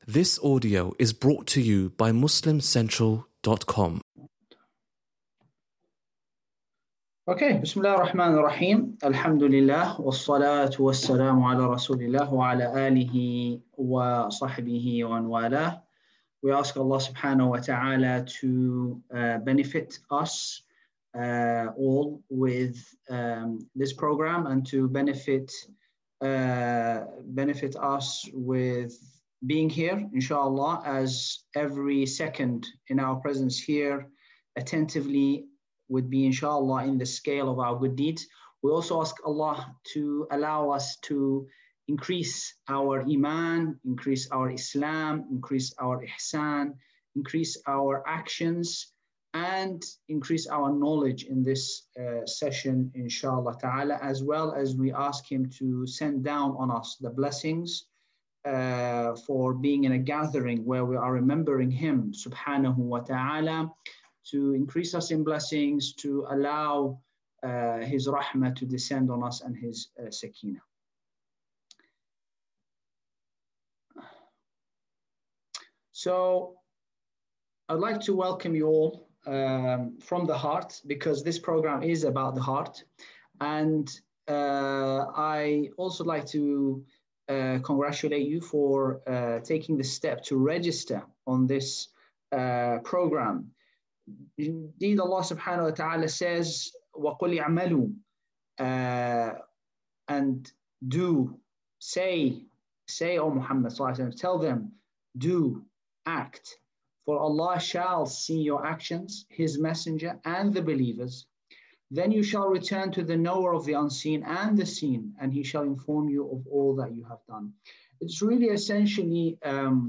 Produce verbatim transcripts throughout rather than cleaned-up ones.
This audio is brought to you by muslim central dot com. Okay, Bismillah ar-Rahman ar-Rahim. Alhamdulillah, wassalatu wassalamu ala Rasulillah wa ala alihi wa sahbihi wa anwalah. We ask Allah subhanahu wa ta'ala to uh, benefit us uh, all with um, this program and to benefit uh, benefit us with being here, inshallah, as every second in our presence here attentively would be, inshallah, in the scale of our good deeds. We also ask Allah to allow us to increase our iman, increase our Islam, increase our ihsan, increase our actions, and increase our knowledge in this uh, session, inshallah ta'ala, as well as we ask Him to send down on us the blessings uh, for being in a gathering where we are remembering Him, subhanahu wa ta'ala, to increase us in blessings, to allow uh, His rahmah to descend on us and His uh, sakina. So I'd like to welcome you all um, from the heart, because this program is about the heart. And uh, I also like to uh, congratulate you for uh, taking the step to register on this uh, program. Indeed, Allah subhanahu wa ta'ala says, وَقُلْ اعْمَلُوا, uh, and do, say, say, O Muhammad sallallahu alaihi wasallam, tell them, do, act, for Allah shall see your actions, His messenger and the believers. Then you shall return to the knower of the unseen and the seen, and He shall inform you of all that you have done. It's really essentially um,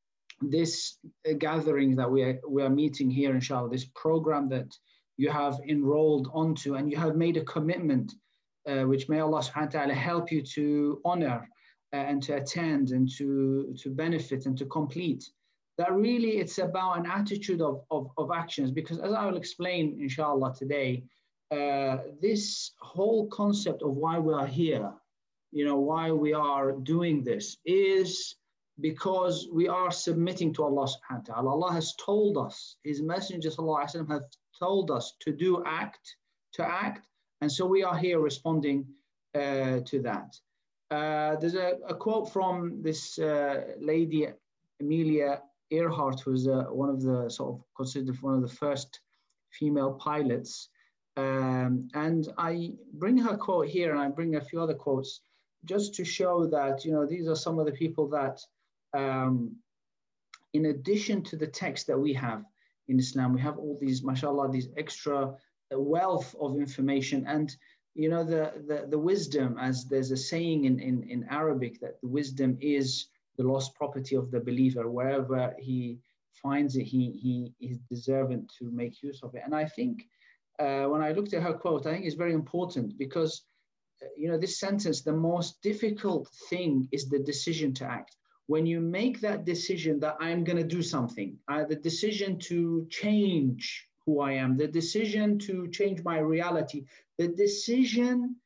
this uh, gathering that we are, we are meeting here, inshallah, this program that you have enrolled onto and you have made a commitment, uh, which may Allah subhanahu wa ta'ala help you to honor uh, and to attend and to, to benefit and to complete. That really it's about an attitude of, of, of actions, because as I will explain, inshallah, today, uh, this whole concept of why we are here, you know, why we are doing this is because we are submitting to Allah subhanahu wa ta'ala. Allah has told us, His Messenger sallallahu alaihi wasallam has told us to do act, to act, and so we are here responding uh, to that. Uh, there's a, a quote from this uh, lady, Amelia Earhart, who was uh, one of the sort of considered one of the first female pilots. Um, and I bring her quote here, and I bring a few other quotes just to show that, you know, these are some of the people that, um, in addition to the text that we have in Islam, we have all these, mashallah, these extra wealth of information. And, you know, the, the, the wisdom, as there's a saying in, in, in Arabic, that the wisdom is the lost property of the believer. Wherever he finds it, he, he is deserving to make use of it. And I think uh, when I looked at her quote, I think it's very important, because you know, this sentence, the most difficult thing is the decision to act. When you make that decision that I'm going to do something, uh, the decision to change who I am, the decision to change my reality, the decision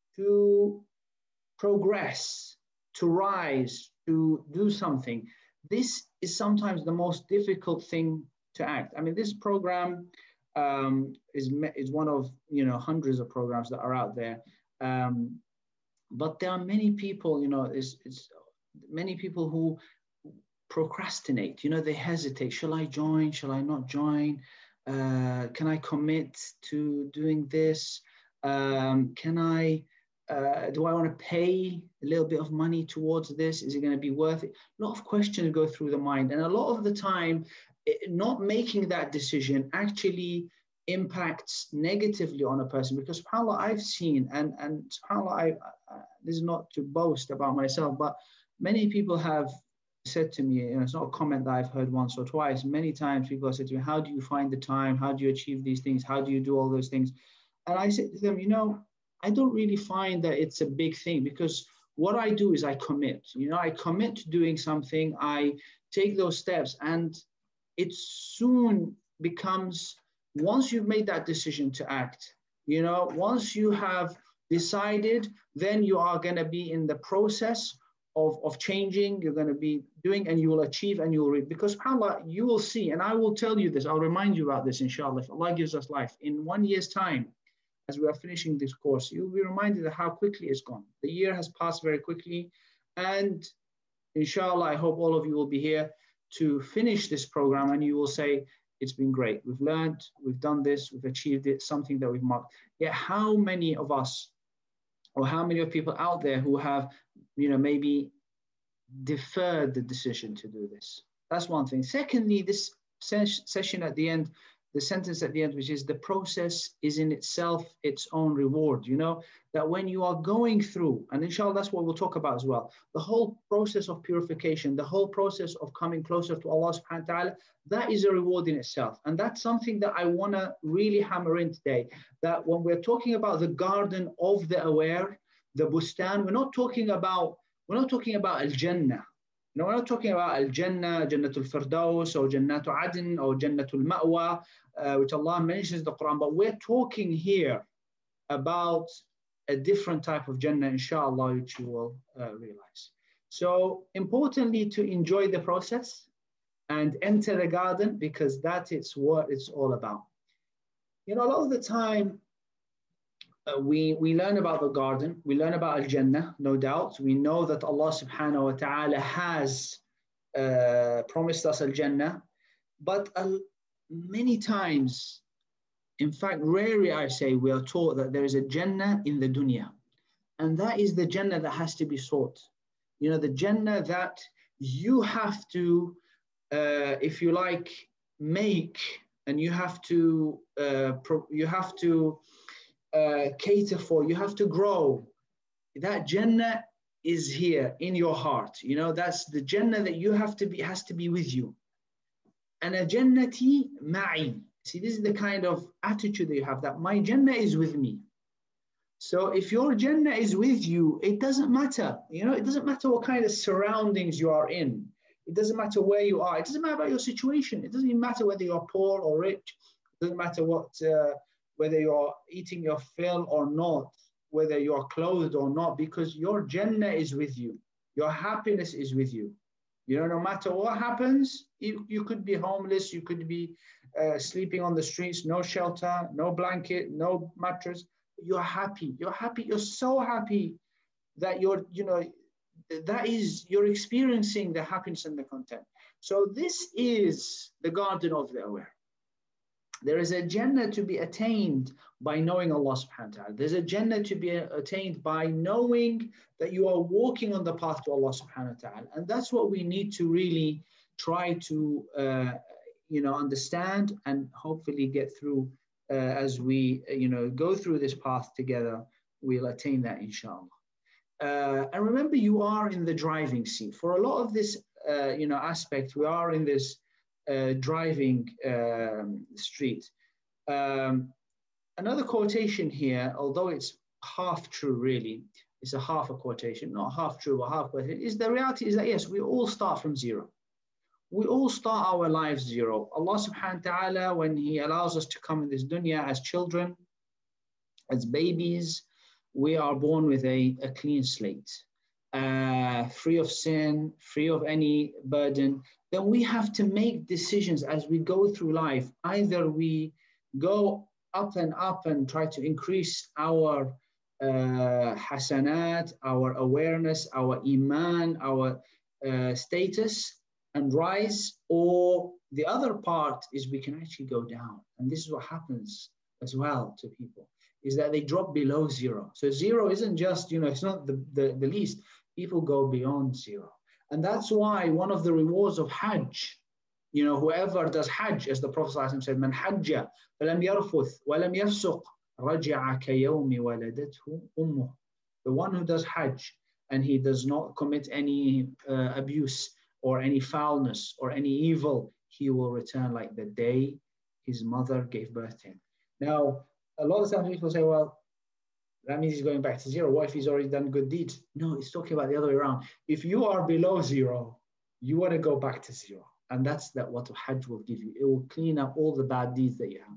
to progress, to rise, to do something, this is sometimes the most difficult thing to act. I mean, this program um, is, is one of, you know, hundreds of programs that are out there. Um, but there are many people, you know, it's, it's many people who procrastinate, you know, they hesitate. Shall I join? Shall I not join? Uh, can I commit to doing this? Um, can I, uh, do I want to pay a little bit of money towards this? Is it going to be worth it? A lot of questions go through the mind. And a lot of the time, it, not making that decision actually impacts negatively on a person, because subhanAllah, I've seen, and, and subhanAllah, I, I, this is not to boast about myself, but many people have said to me, you know, it's not a comment that I've heard once or twice, many times people have said to me, how do you find the time? How do you achieve these things? How do you do all those things? And I said to them, you know, I don't really find that it's a big thing, because what I do is I commit, you know, I commit to doing something, I take those steps, and it soon becomes, once you've made that decision to act, you know, once you have decided, then you are going to be in the process of, of changing, you're going to be doing, and you will achieve and you will read. Because subhanAllah, you will see, and I will tell you this, I'll remind you about this, inshallah, if Allah gives us life. In one year's time, as we are finishing this course, you'll be reminded of how quickly it's gone. The year has passed very quickly. And inshallah, I hope all of you will be here to finish this program, and you will say, it's been great. We've learned, we've done this, we've achieved it, something that we've marked. Yet how many of us, or how many of people out there who have, you know, maybe deferred the decision to do this? That's one thing. Secondly, this ses session at the end, the sentence at the end, which is the process is in itself its own reward. You know, that when you are going through, and inshallah, that's what we'll talk about as well, the whole process of purification, the whole process of coming closer to Allah subhanahu wa ta'ala, that is a reward in itself. And that's something that I want to really hammer in today, that when we're talking about the garden of the aware, the bustan, we're not talking about, we're not talking about al-Jannah. No, we're not talking about al-Jannah, Jannatul Firdaus, or Jannatul Adn, or Jannatul Ma'wa, uh, which Allah mentions in the Quran, but we're talking here about a different type of Jannah, inshallah, which you will uh, realize. So importantly, to enjoy the process and enter the garden, because that is what it's all about. You know, a lot of the time, uh, we, we learn about the garden, we learn about Al-Jannah, no doubt. We know that Allah subhanahu wa ta'ala has uh, promised us Al-Jannah, but uh, many times, in fact, rarely I say, we are taught that there is a Jannah in the dunya. And that is the Jannah that has to be sought. You know, the Jannah that you have to, uh, if you like, make, and you have to, uh, pro you have to uh, cater for, you have to grow. That Jannah is here in your heart. You know, that's the Jannah that you have to be, has to be with you. And a Jannati ma'i. See, this is the kind of attitude that you have, that my Jannah is with me. So if your Jannah is with you, it doesn't matter. You know, it doesn't matter what kind of surroundings you are in. It doesn't matter where you are. It doesn't matter about your situation. It doesn't even matter whether you're poor or rich. It doesn't matter what, uh, whether you're eating your fill or not, whether you're clothed or not, because your Jannah is with you. Your happiness is with you. You know, no matter what happens, you, you could be homeless, you could be uh, sleeping on the streets, no shelter, no blanket, no mattress. You're happy. You're happy. You're so happy that you're, you know, that is, you're experiencing the happiness and the content. So this is the garden of the aware. There is a Jannah to be attained by knowing Allah subhanahu wa ta'ala. There's a Jannah to be attained by knowing that you are walking on the path to Allah subhanahu wa ta'ala. And that's what we need to really try to, uh, you know, understand and hopefully get through uh, as we, you know, go through this path together. We'll attain that, inshallah. Uh, and remember, you are in the driving seat. For a lot of this, uh, you know, aspect, we are in this uh, driving um, street. Um, another quotation here, although it's half true, really, it's a half a quotation, not half true, but half quotation, is the reality is that, yes, we all start from zero. We all start our lives zero. Allah subhanahu wa ta'ala, when He allows us to come in this dunya as children, as babies, we are born with a, a clean slate, uh, free of sin, free of any burden. Then we have to make decisions as we go through life. Either we go up and up and try to increase our uh, hasanat, our awareness, our iman, our uh, status, and rise, or the other part is we can actually go down. And this is what happens as well to people, is that they drop below zero. So zero isn't just, you know, it's not the, the, the least. People go beyond zero. And that's why one of the rewards of Hajj, you know, whoever does Hajj, as the Prophet said, Man hajja, falam yarfuth, walam yafsuq, raja'a kayawmi waladathu ummuh. The one who does Hajj and he does not commit any uh, abuse or any foulness or any evil, he will return like the day his mother gave birth to him. Now, a lot of times people say, well, that means he's going back to zero. What if he's already done good deeds? No, it's talking about the other way around. If you are below zero, you want to go back to zero. And that's that what Hajj will give you. It will clean up all the bad deeds that you have.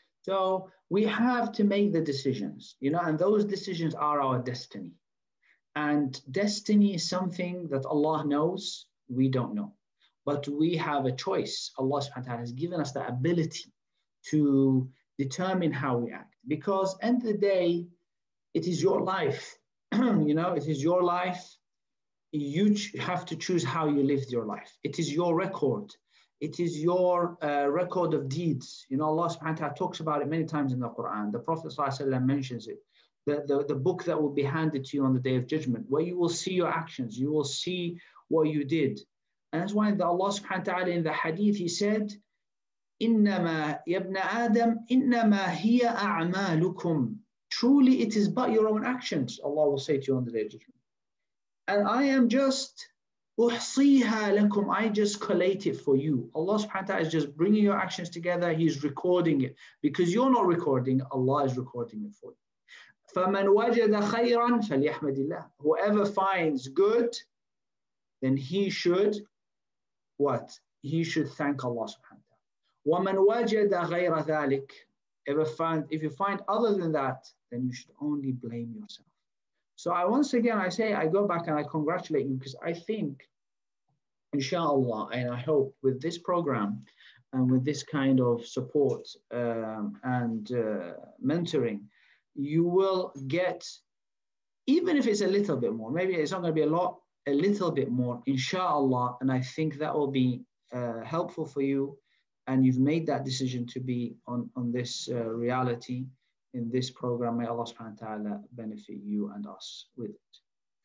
So we have to make the decisions, you know, and those decisions are our destiny. And destiny is something that Allah knows, we don't know. But we have a choice. Allah subhanahu wa ta'ala has given us the ability to determine how we act. Because end of the day, it is your life. You know, it is your life. You have to choose how you lived your life. It is your record. It is your uh, record of deeds. You know, Allah subhanahu wa ta'ala talks about it many times in the Quran. The Prophet sallallahu alaihi wasallam mentions it. The, the, the book that will be handed to you on the Day of Judgment, where you will see your actions, you will see what you did. And that's why the Allah subhanahu wa ta'ala in the hadith, he said, إِنَّمَا يَبْنَ آدَمْ إِنَّمَا هِيَ أَعْمَالُكُمْ. Truly it is but your own actions, Allah will say to you on the Day of Judgment. And I am just أُحْصِيهَا لَكُمْ. I just collate it for you. Allah subhanahu wa ta'ala is just bringing your actions together. He's recording it. Because you're not recording, Allah is recording it for you. فَمَنْ وَجَدَ خَيْرًا فَلْيَحْمَدِ اللَّهِ. Whoever finds good, then he should, what? He should thank Allah subhanahu wa ta'ala. وَمَنْ وَجَدَ غَيْرَ ذَلِكَ. If you find, if you find other than that, then you should only blame yourself. So I once again, I say, I go back and I congratulate you, because I think, inshallah, and I hope with this program and with this kind of support um, and uh, mentoring, you will get, even if it's a little bit more, maybe it's not going to be a lot, a little bit more, inshallah, and I think that will be uh, helpful for you, and you've made that decision to be on, on this uh, reality in this program. May Allah subhanahu wa ta'ala benefit you and us with it.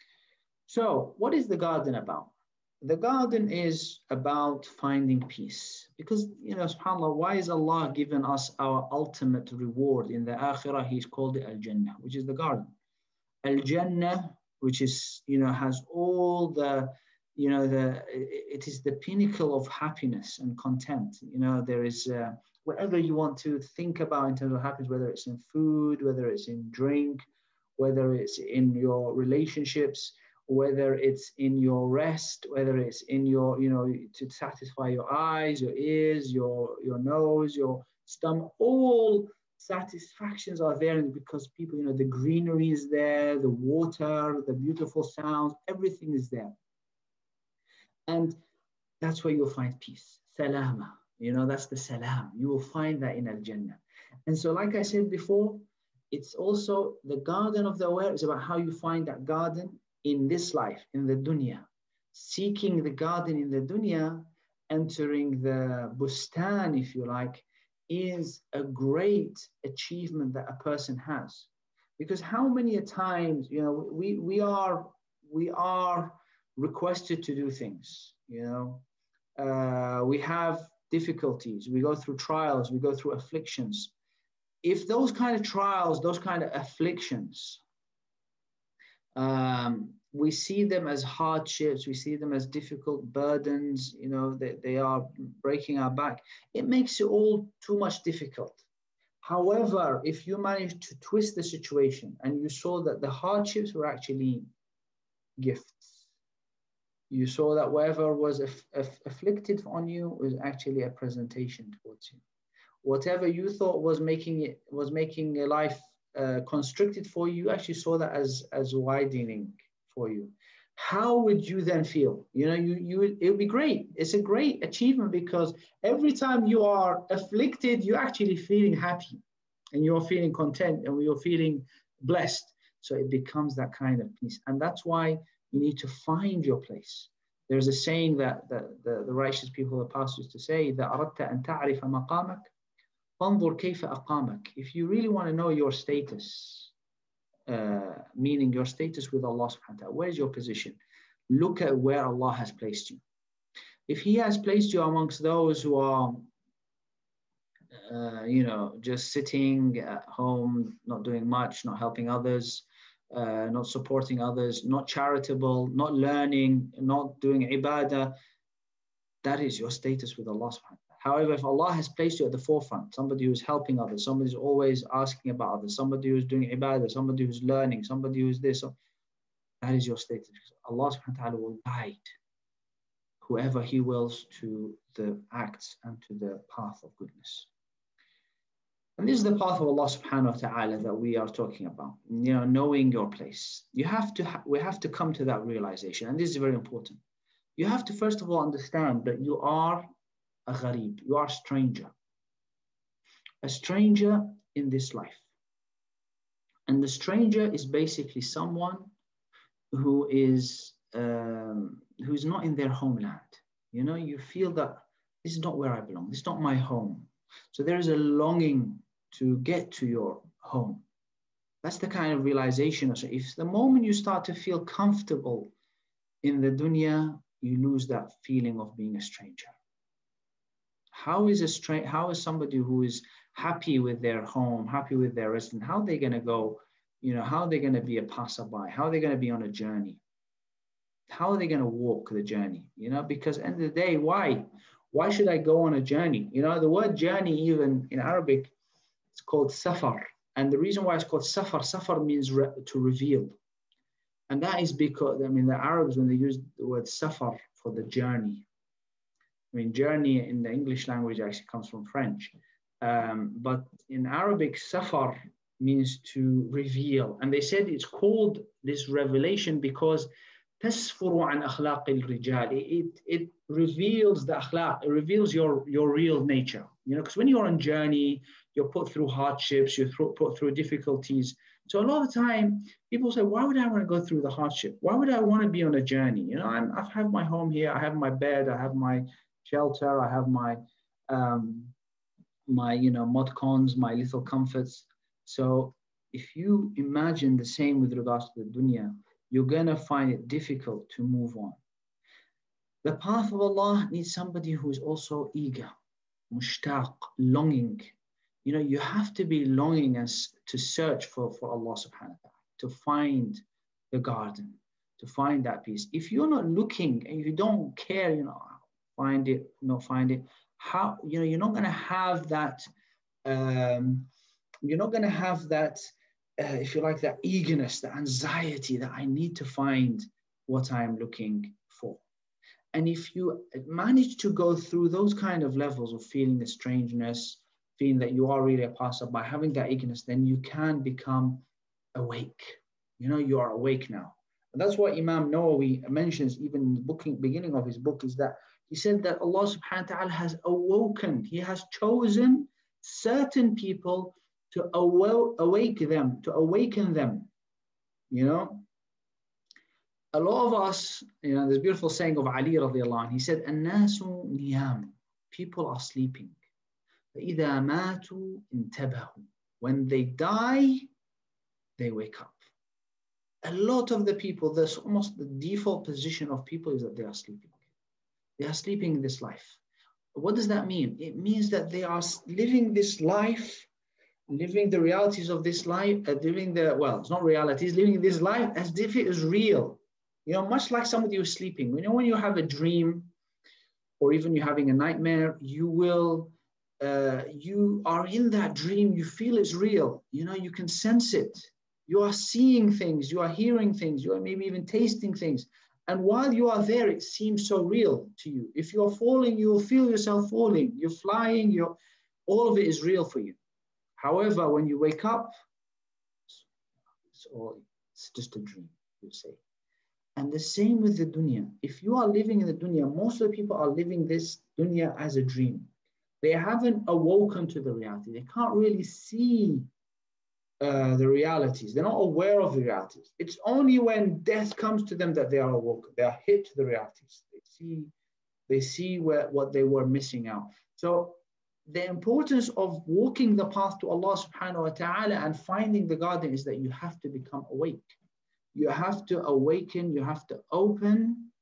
So what is the garden about? The garden is about finding peace. Because, you know, subhanAllah, why is Allah given us our ultimate reward in the akhirah? He's called it Al-Jannah, which is the garden. Al-Jannah, which is, you know, has all the, you know, the, it is the pinnacle of happiness and content. You know, there is, uh, whatever you want to think about in terms of happiness, whether it's in food, whether it's in drink, whether it's in your relationships, whether it's in your rest, whether it's in your, you know, to satisfy your eyes, your ears, your, your nose, your stomach, all satisfactions are there because people, you know, the greenery is there, the water, the beautiful sounds, everything is there. And that's where you'll find peace, salama. You know, that's the salam. You will find that in Al-Jannah. And so, like I said before, it's also the garden of the aware is about how you find that garden in this life, in the dunya. Seeking the garden in the dunya, entering the bustan, if you like, is a great achievement that a person has. Because how many times, you know, we, we are we are requested to do things, you know. Uh, we have difficulties, we go through trials, we go through afflictions. If those kind of trials, those kind of afflictions, um, we see them as hardships, we see them as difficult burdens, you know, they, they are breaking our back. It makes it all too much difficult. However, if you manage to twist the situation and you saw that the hardships were actually gifts, you saw that whatever was aff aff afflicted on you was actually a presentation towards you. Whatever you thought was making it was making a life uh, constricted for you, you actually saw that as as widening for you. How would you then feel? You know, you you it would be great. It's a great achievement because every time you are afflicted, you're actually feeling happy, and you're feeling content, and you're feeling blessed. So it becomes that kind of peace, and that's why you need to find your place. There's a saying that the, the, the righteous people, the past used to say, إِذَا أَرَدْتَ أَن تَعْرِفَ مَقَامَكَ فَانْظُرْ كَيْفَ أَقَامَكَ. If you really want to know your status, uh, meaning your status with Allah subhanahu wa ta'ala, where's your position? Look at where Allah has placed you. If He has placed you amongst those who are, uh, you know, just sitting at home, not doing much, not helping others, Uh, not supporting others, not charitable, not learning, not doing ibadah, that is your status with Allah subhanahu wa ta'ala. However, if Allah has placed you at the forefront, somebody who's helping others, somebody who's always asking about others, somebody who's doing ibadah, somebody who's learning, somebody who's this, that is your status. Allah subhanahu wa ta'ala will guide whoever He wills to the acts and to the path of goodness. And this is the path of Allah subhanahu wa ta'ala that we are talking about, you know, knowing your place. You have to, ha- we have to come to that realization. And this is very important. You have to, first of all, understand that you are a gharib, you are a stranger, a stranger in this life. And the stranger is basically someone who is, um, who's not in their homeland. You know, you feel that this is not where I belong, this is not my home. So there is a longing to get to your home. That's the kind of realization. So if the moment you start to feel comfortable in the dunya, you lose that feeling of being a stranger. How is a stra- How is somebody who is happy with their home, happy with their residence, how are they going to go, you know, how are they going to be a passerby? How are they going to be on a journey? How are they going to walk the journey? You know, because at the end of the day, why? Why should I go on a journey? You know, the word journey, even in Arabic, it's called safar. And the reason why it's called safar, safar means re- to reveal. And that is because, I mean, the Arabs, when they use the word safar for the journey, I mean, journey in the English language actually comes from French. Um, but in Arabic, safar means to reveal. And they said it's called this revelation because تسفر عن أخلاق الرجال. It, it reveals the akhlaq, it reveals your, your real nature. You know, because when you're on journey, you're put through hardships, you're put through difficulties. So a lot of the time, people say, why would I want to go through the hardship? Why would I want to be on a journey? You know, I'm, I have my home here, I have my bed, I have my shelter, I have my, um, my, you know, mod cons, my little comforts. So if you imagine the same with regards to the dunya, you're going to find it difficult to move on. The path of Allah needs somebody who is also eager, mushtaq, longing. You know, you have to be longing as to search for, for Allah subhanahu wa ta'ala, to find the garden, to find that peace. If you're not looking and you don't care, you know, find it, not find it, how, you know, you're not going to have that, um, you're not going to have that, Uh, if you like, that eagerness, the anxiety that I need to find what I'm looking for. And if you manage to go through those kind of levels of feeling the strangeness, feeling that you are really a passerby, having that eagerness, then you can become awake. You know, you are awake now. And that's what Imam Nawawi mentions even in the booking, beginning of his book, is that he said that Allah subhanahu wa ta'ala has awoken, he has chosen certain people to awake them, to awaken them, you know. A lot of us, you know, there's a beautiful saying of Ali radiallahu anh, he said, "An-nasu niyam," people are sleeping. فَإِذَا مَاتُوا انْتَبَهُوا, when they die, they wake up. A lot of the people, there's almost the default position of people is that they are sleeping. They are sleeping in this life. What does that mean? It means that they are living this life, living the realities of this life, uh, living the, well, it's not realities, living this life as if it is real. You know, much like somebody who's sleeping. You know, when you have a dream or even you're having a nightmare, you will, uh, you are in that dream, you feel it's real. You know, you can sense it. You are seeing things, you are hearing things, you are maybe even tasting things. And while you are there, it seems so real to you. If you're falling, you'll feel yourself falling. You're flying, you're, all of it is real for you. However, when you wake up, it's, all, it's just a dream, you say. And the same with the dunya. If you are living in the dunya, most of the people are living this dunya as a dream. They haven't awoken to the reality. They can't really see uh, the realities. They're not aware of the realities. It's only when death comes to them that they are awoken. They are hit to the realities. They see, they see where, what they were missing out. So the importance of walking the path to Allah subhanahu wa ta'ala and finding the garden is that you have to become awake. You have to awaken, you have to open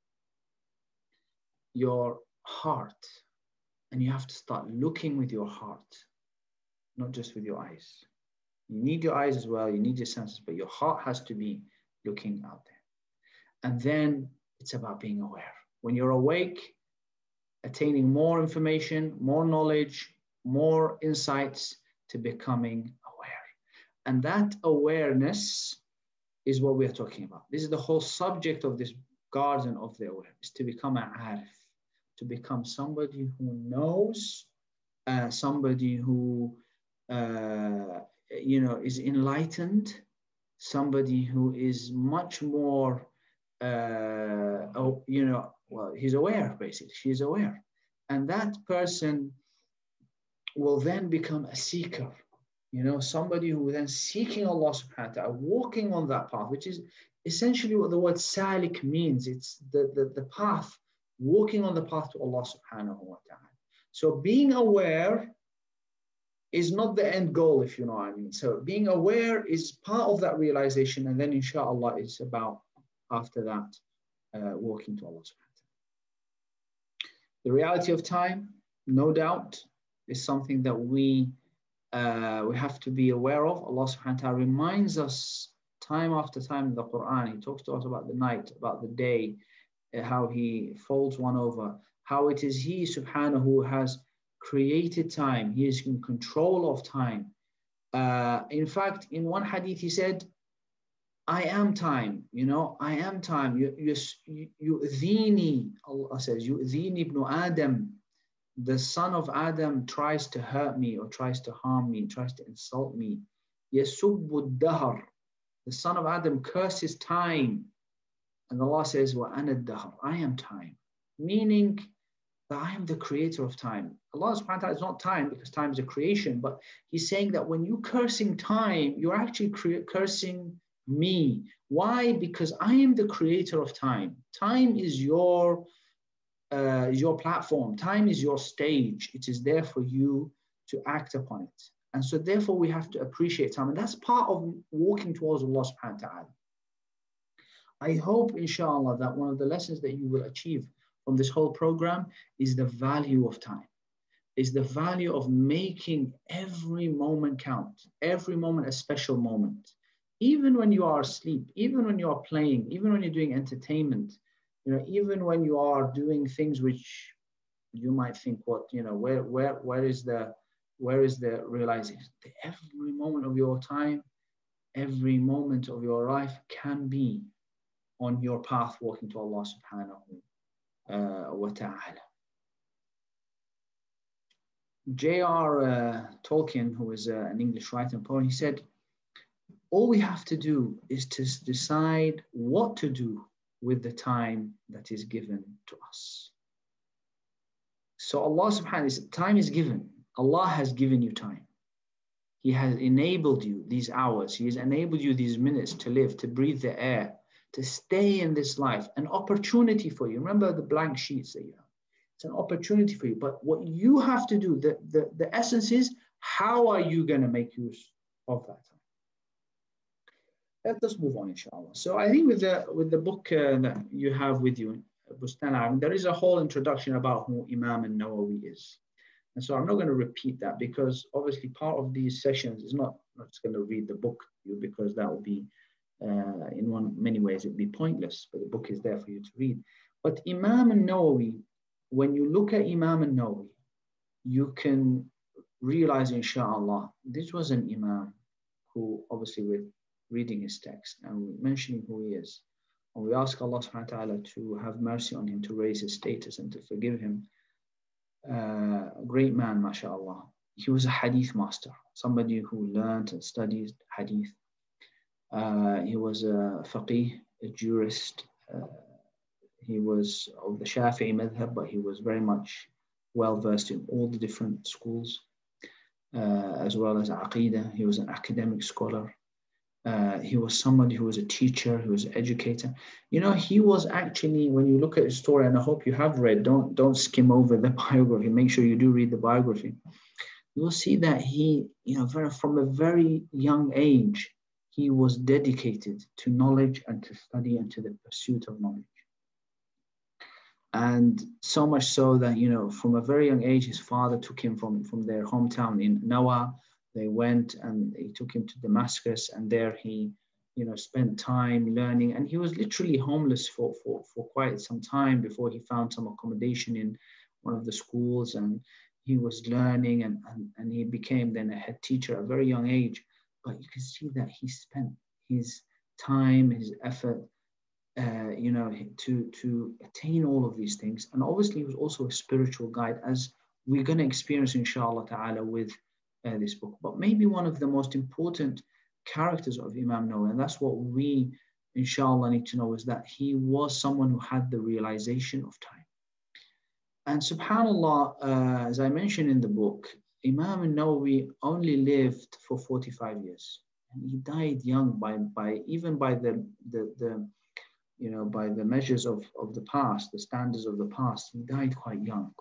your heart, and you have to start looking with your heart, not just with your eyes. You need your eyes as well, you need your senses, but your heart has to be looking out there. And then it's about being aware. When you're awake, attaining more information, more knowledge, more insights, to becoming aware. And that awareness is what we are talking about. This is the whole subject of this garden of the awareness, to become an arif, to become somebody who knows, uh, somebody who uh, you know, is enlightened, somebody who is much more, uh, oh, you know, well, he's aware, basically, she's aware. And that person will then become a seeker, you know, somebody who then seeking Allah subhanahu wa ta'ala, walking on that path, which is essentially what the word salik means. It's the, the, the path, walking on the path to Allah subhanahu wa ta'ala. So being aware is not the end goal, if you know what I mean. So being aware is part of that realization, and then inshallah it's about, after that, uh, walking to Allah subhanahu wa ta'ala. The reality of time, no doubt, is something that we uh, we have to be aware of. Allah subhanahu wa ta'ala reminds us time after time in the Quran. He talks to us about the night, about the day, uh, how he folds one over, how it is he subhanahu who has created time. He is in control of time. Uh, in fact, in one hadith he said, I am time, you know, I am time. You, you, you, you Allah says, you ibn Adam. The son of Adam tries to hurt me or tries to harm me, tries to insult me. Yasubbu dahr. The son of Adam curses time. And Allah says, wa ana dahr. I am time. Meaning that I am the creator of time. Allah subhanahu wa ta'ala is not time, because time is a creation, but he's saying that when you're cursing time, you're actually cursing me. Why? Because I am the creator of time. Time is your Uh, your platform. Time is your stage. It is there for you to act upon it. And so therefore we have to appreciate time. And that's part of walking towards Allah subhanahu wa ta'ala. I hope, inshallah, that one of the lessons that you will achieve from this whole program is the value of time, is the value of making every moment count, every moment a special moment. Even when you are asleep, even when you are playing, even when you're doing entertainment, you know, even when you are doing things which you might think, what, you know, where, where, where is the, where is the realization? Every moment of your time, every moment of your life can be on your path walking to Allah subhanahu uh, wa ta'ala. J R Uh, Tolkien, who is uh, an English writer and poet, he said, all we have to do is to decide what to do with the time that is given to us. So Allah subhanahu wa ta'ala, time is given. Allah has given you time. He has enabled you these hours. He has enabled you these minutes to live, to breathe the air, to stay in this life. An opportunity for you. Remember the blank sheets that you have. It's an opportunity for you. But what you have to do, the, the, the essence is, how are you going to make use of that time? Let us move on, inshallah. So I think with the with the book uh, that you have with you, Bustan al-Arim, there is a whole introduction about who Imam an-Nawawi is. And so I'm not going to repeat that, because obviously part of these sessions is not, not just going to read the book to you, because that will be, uh, in one many ways, it would be pointless, but the book is there for you to read. But Imam an-Nawawi, when you look at Imam an-Nawawi, you can realize, inshallah, this was an Imam who, obviously with reading his text and mentioning who he is, and we ask Allah subhanahu wa ta'ala to have mercy on him, to raise his status and to forgive him. Uh, a great man, mashallah. He was a hadith master, somebody who learned and studied hadith. Uh, he was a faqih, a jurist. Uh, he was of the Shafi'i madhab, but he was very much well versed in all the different schools, uh, as well as aqidah. He was an academic scholar. Uh, he was somebody who was a teacher, who was an educator. You know, he was actually, when you look at his story, and I hope you have read, don't, don't skim over the biography, make sure you do read the biography. You will see that he, you know, very, from a very young age, he was dedicated to knowledge and to study and to the pursuit of knowledge. And so much so that, you know, from a very young age, his father took him from, from their hometown in Nawa. They went and he took him to Damascus, and there he, you know, spent time learning. And he was literally homeless for, for, for quite some time before he found some accommodation in one of the schools. And he was learning, and, and, and he became then a head teacher at a very young age. But you can see that he spent his time, his effort, uh, you know, to, to attain all of these things. And obviously he was also a spiritual guide, as we're going to experience, inshallah ta'ala, with uh, this book, but maybe one of the most important characters of Imam Nawawi, and that's what we, inshallah, need to know, is that he was someone who had the realization of time. And subhanAllah, uh, as I mentioned in the book, Imam Nawawi only lived for forty-five years. And he died young by, by even by the, the, the, you know, by the measures of, of the past, the standards of the past, he died quite young.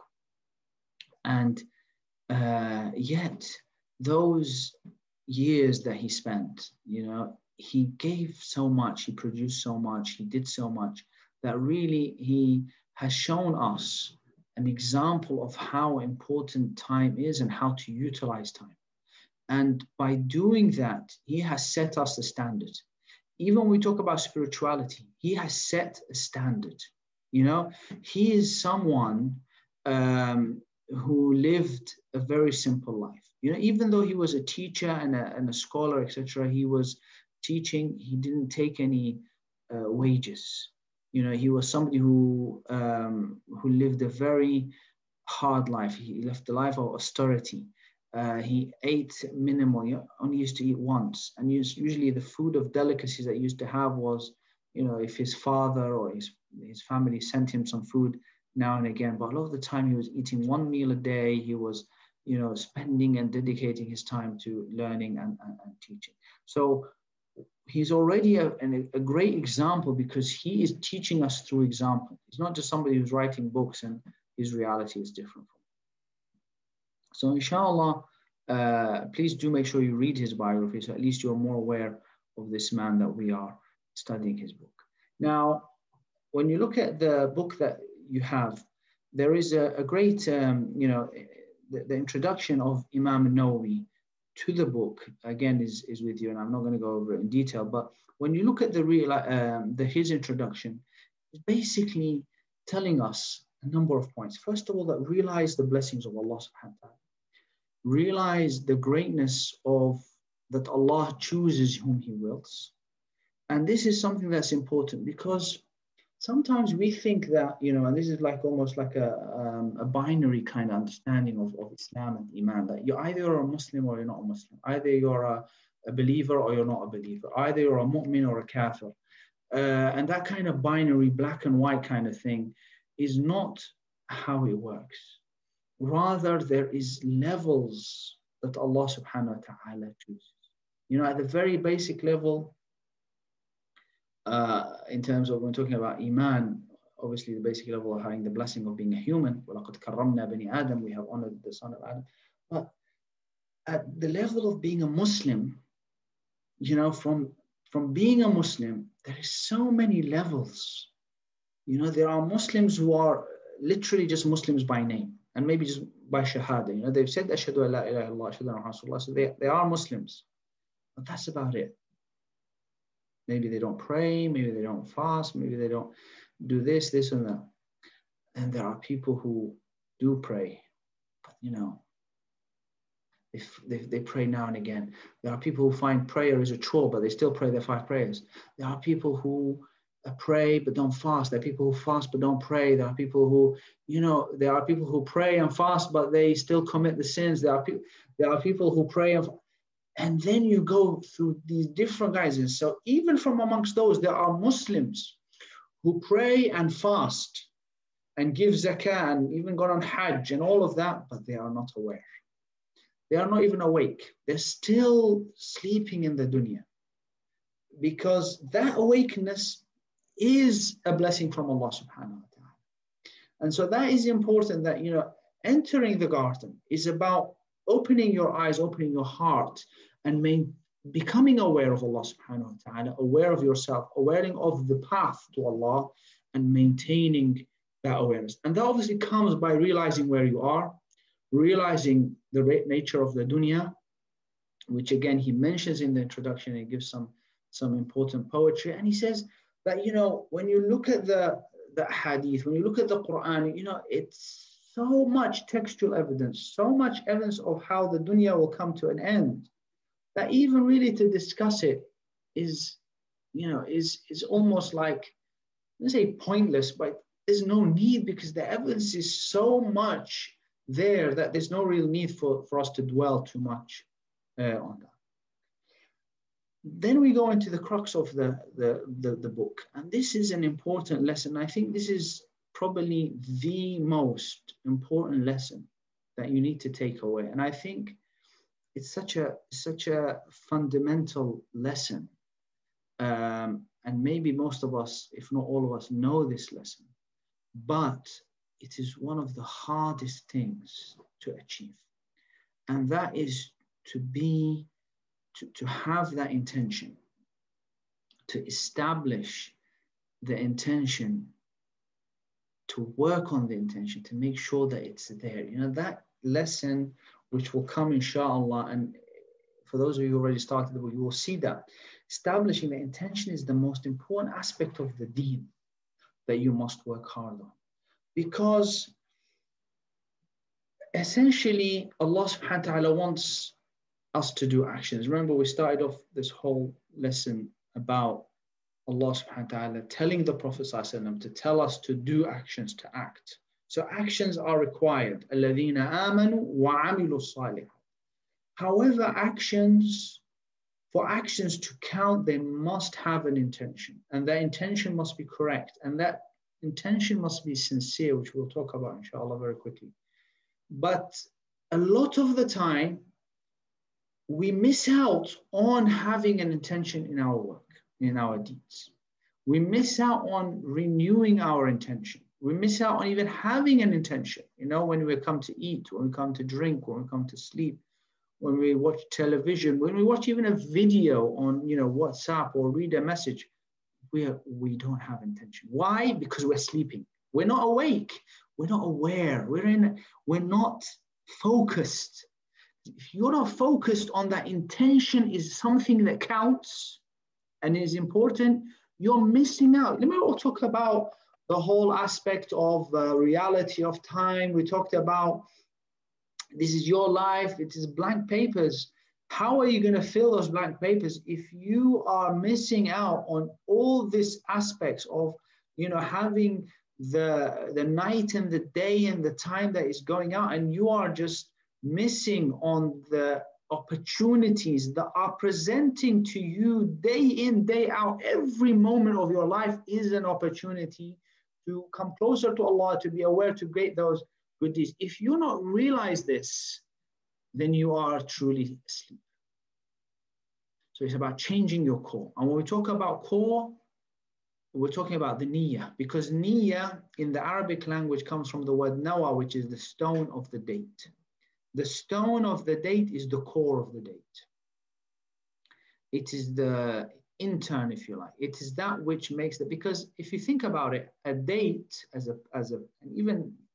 And uh, yet those years that he spent, you know, he gave so much, he produced so much, he did so much, that really he has shown us an example of how important time is and how to utilize time. And by doing that, he has set us the standard. Even when we talk about spirituality, he has set a standard. You know, he is someone um, who lived a very simple life. You know, even though he was a teacher and a, and a scholar, et cetera, he was teaching, he didn't take any uh, wages. You know, he was somebody who, um, who lived a very hard life. He left the life of austerity. Uh, he ate minimal, he only used to eat once. And used, usually the food of delicacies that he used to have was, you know, if his father or his, his family sent him some food now and again. But a lot of the time he was eating one meal a day. He was, you know, spending and dedicating his time to learning and, and, and teaching. So he's already a, a great example because he is teaching us through example. He's not just somebody who's writing books and his reality is different. So inshallah, uh, please do make sure you read his biography, so at least you're more aware of this man that we are studying his book. Now, when you look at the book that you have, there is a, a great, um, you know, the, the introduction of Imam Nawawi to the book, again, is, is with you, and I'm not going to go over it in detail, but when you look at the real, um, the, his introduction, it's basically telling us a number of points. First of all, that realize the blessings of Allah subhanahu wa ta'ala. Realize the greatness of that Allah chooses whom He wills. And this is something that's important because sometimes we think that, you know, and this is like almost like a, um, a binary kind of understanding of, of Islam and Iman, that you either are a Muslim or you're not a Muslim. Either you're a, a believer or you're not a believer. Either you're a mu'min or a kafir. Uh, and that kind of binary, black and white kind of thing is not how it works. Rather, there is levels that Allah subhanahu wa ta'ala chooses. You know, at the very basic level, uh, in terms of when we're talking about Iman, obviously the basic level of having the blessing of being a human, وَلَقَدْ كَرَّمْنَا بَنِي Adam, we have honored the son of Adam. But at the level of being a Muslim, you know, from, from being a Muslim, there is so many levels. You know, there are Muslims who are literally just Muslims by name, and maybe just by shahada. You know, they've said ashhadu an la ilaha illallah, ashhadu anna rasulullah, so they, they are Muslims, but that's about it. Maybe they don't pray, maybe they don't fast, maybe they don't do this, this and that. And there are people who do pray, but you know, they, they, they pray now and again. There are people who find prayer is a chore, but they still pray their five prayers. There are people who pray but don't fast. There are people who fast but don't pray. There are people who, you know, there are people who pray and fast but they still commit the sins. There are people, there are people who pray and, and then you go through these different guys. And so even from amongst those, there are Muslims who pray and fast and give zakah and even go on hajj and all of that, but they are not aware. They are not even awake. They're still sleeping in the dunya, because that awakeness is a blessing from Allah subhanahu wa ta'ala. And so that is important, that, you know, entering the garden is about opening your eyes, opening your heart, and main, becoming aware of Allah subhanahu wa ta'ala, aware of yourself, aware of the path to Allah, and maintaining that awareness. And that obviously comes by realizing where you are, realizing the nature of the dunya, which again he mentions in the introduction. He gives some, some important poetry, and he says that, you know, when you look at the, the hadith, when you look at the Quran, you know, it's so much textual evidence, so much evidence of how the dunya will come to an end, that even really to discuss it is, you know, is, is almost like, let's say pointless, but there's no need, because the evidence is so much there that there's no real need for, for us to dwell too much uh, on that. Then we go into the crux of the, the, the, the book. And this is an important lesson. I think this is probably the most important lesson that you need to take away. And I think it's such a, such a fundamental lesson. Um, and maybe most of us, if not all of us, know this lesson. But it is one of the hardest things to achieve. And that is to be To, to have that intention, to establish the intention, to work on the intention, to make sure that it's there. You know, that lesson, which will come inshallah, and for those of you who already started the book, you will see that establishing the intention is the most important aspect of the deen that you must work hard on. Because essentially, Allah subhanahu wa ta'ala wants us to do actions. Remember, we started off this whole lesson about Allah subhanahu wa ta'ala telling the Prophet sallallahu alaihi wasallam to tell us to do actions, to act. So actions are required. الَّذِينَ آمَنُوا وَعَمِلُوا الصَّالِحَاتِ. However, actions, for actions to count, they must have an intention. And that intention must be correct. And that intention must be sincere, which we'll talk about inshallah very quickly. But a lot of the time, we miss out on having an intention in our work, in our deeds. We miss out on renewing our intention. We miss out on even having an intention. You know, when we come to eat, when we come to drink, when we come to sleep, when we watch television, when we watch even a video on, you know, WhatsApp or read a message, we are, we don't have intention. Why? Because we're sleeping. We're not awake. We're not aware. We're in. We're not focused. If you're not focused on that intention is something that counts and is important, you're missing out. Remember, we'll talk about the whole aspect of the reality of time. We talked about this is your life, it is blank papers. How are you going to fill those blank papers if you are missing out on all these aspects of, you know, having the, the night and the day and the time that is going out, and you are just missing on the opportunities that are presenting to you day in, day out. Every moment of your life is an opportunity to come closer to Allah, to be aware, to create those good deeds. If you not realize this, then you are truly asleep. So it's about changing your core. And when we talk about core, we're talking about the niyyah, because niyyah in the Arabic language comes from the word nawa, which is the stone of the date. The stone of the date is the core of the date. It is the intern, if you like. It is that which makes it, because if you think about it, a date as a, as a, and even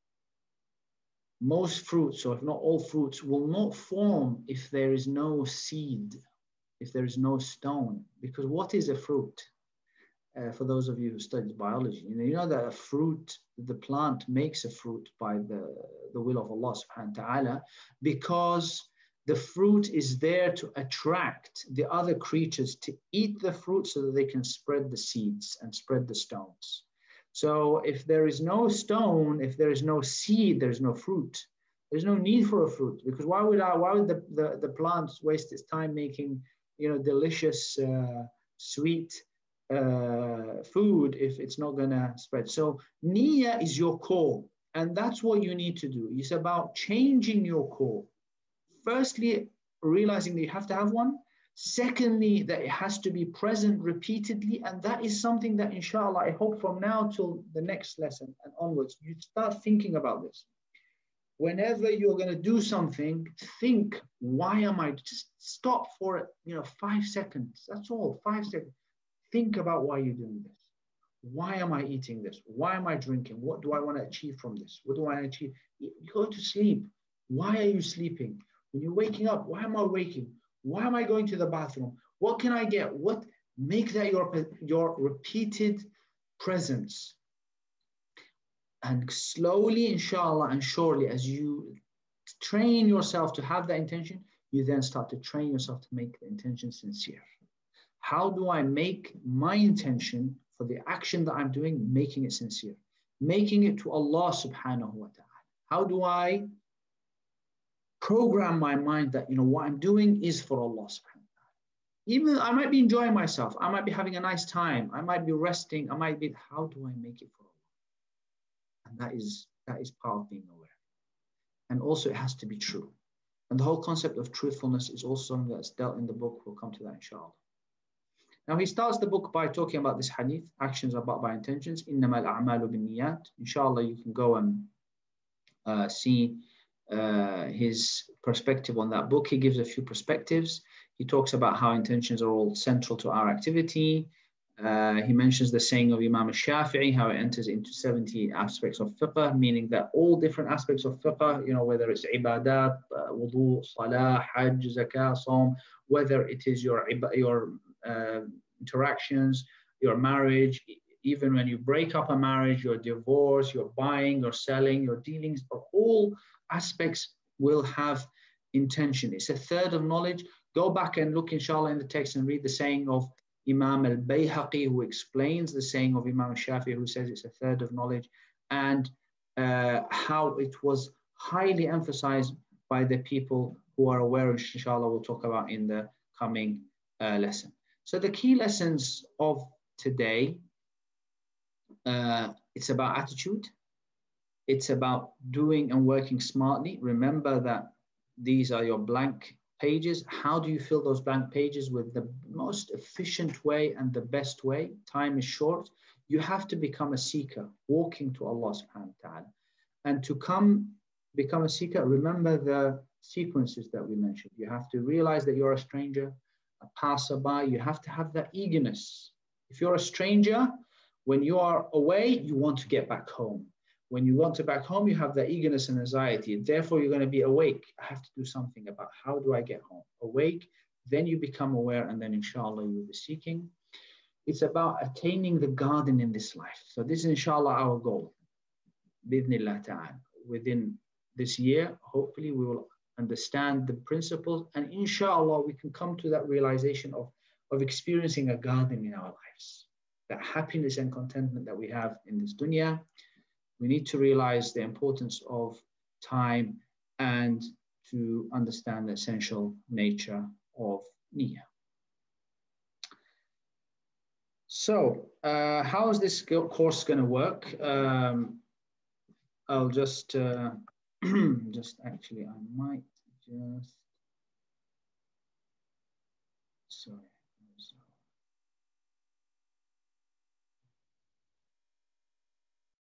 most fruits, or if not all fruits, will not form if there is no seed, if there is no stone. Because what is a fruit? Uh, for those of you who studied biology, you know, you know that a fruit, the plant makes a fruit by the, the will of Allah subhanahu wa ta'ala, because the fruit is there to attract the other creatures to eat the fruit so that they can spread the seeds and spread the stones. So if there is no stone, if there is no seed, there is no fruit. There's no need for a fruit, because why would I, why would the, the, the plant waste its time making, you know, delicious, uh, sweet, uh, food if it's not going to spread? So niyyah is your core, and that's what you need to do. It's about changing your core. Firstly, realizing that you have to have one. Secondly, that it has to be present repeatedly. And that is something that, inshallah, I hope from now till the next lesson and onwards, you start thinking about this. Whenever you're going to do something, think, why am I? Just stop for, you know, five seconds. That's all, five seconds. Think about why you're doing this. Why am I eating this? Why am I drinking? What do I want to achieve from this? What do I achieve? You go to sleep. Why are you sleeping? When you're waking up, why am I waking? Why am I going to the bathroom? What can I get? What? Make that your, your repeated presence. And slowly, inshallah, and surely, as you train yourself to have that intention, you then start to train yourself to make the intention sincere. How do I make my intention for the action that I'm doing, making it sincere, making it to Allah subhanahu wa ta'ala? How do I program my mind that, you know, what I'm doing is for Allah subhanahu wa ta'ala. Even I might be enjoying myself, I might be having a nice time, I might be resting, I might be, how do I make it for Allah? And that is, that is part of being aware. And also it has to be true. And the whole concept of truthfulness is also something that's dealt in the book. We'll come to that inshallah. Now he starts the book by talking about this hadith, actions are but by intentions. إِنَّمَا الْأَعْمَالُ بِالنِّيَّاتِ. Inshallah, you can go and uh, see uh, his perspective on that book. He gives a few perspectives. He talks about how intentions are all central to our activity. Uh, he mentions the saying of Imam al-Shafi'i, how it enters into seventy aspects of fiqh, meaning that all different aspects of fiqh, you know, whether it's ibadat, uh, wudu, salah, hajj, zakah, sawm, whether it is your, your uh, interactions, your marriage, even when you break up a marriage, your divorce, your buying, your selling, your dealings, all aspects will have intention. It's a third of knowledge. Go back and look, inshallah, in the text and read the saying of Imam al-Bayhaqi, who explains the saying of Imam al-Shafi'i, who says it's a third of knowledge, and uh, how it was highly emphasized by the people who are aware, which inshallah we'll talk about in the coming uh, lesson. So the key lessons of today, uh, it's about attitude. It's about doing and working smartly. Remember that these are your blank pages. How do you fill those blank pages with the most efficient way and the best way? Time is short. You have to become a seeker, walking to Allah subhanahu wa ta'ala. And to come become a seeker, remember the sequences that we mentioned. You have to realize that you're a stranger, a passerby. You have to have that eagerness. If you're a stranger, when you are away, you want to get back home. When you want to back home, you have the eagerness and anxiety. Therefore, you're going to be awake. I have to do something about how do I get home? Awake, then you become aware, and then inshallah you'll be seeking. It's about attaining the garden in this life. So this is inshallah our goal. Bidnillah ta'ala. Within this year, hopefully we will understand the principles, and inshallah we can come to that realization of, of experiencing a garden in our lives. That happiness and contentment that we have in this dunya. We need to realize the importance of time and to understand the essential nature of niyyah. So, uh, how is this course going to work? Um, I'll just, uh, just actually, I might just, sorry.